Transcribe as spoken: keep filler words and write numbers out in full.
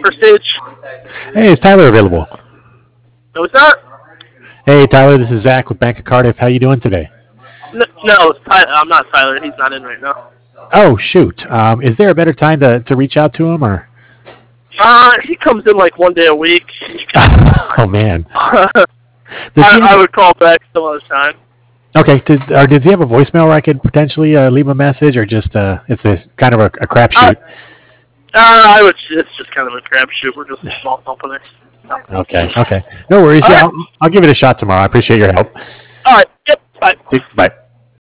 for Sage. Hey, is Tyler available? No, it's not. Hey, Tyler, this is Zach with Bank of Cardiff. How you doing today? No, no it's Ty- I'm not Tyler. He's not in right now. Oh, shoot. Um, is there a better time to, to reach out to him, or? Uh, he comes in like one day a week. Oh, man. I, have... I would call back some other time. Okay. Did, or does he have a voicemail where I could potentially uh, leave a message, or just uh, it's a kind of a, a crapshoot? Uh, uh, I would. It's just kind of a crapshoot. We're just a small company. Okay. Okay. No worries. All yeah, right. I'll, I'll give it a shot tomorrow. I appreciate your help. All right. Yep. Bye. Bye.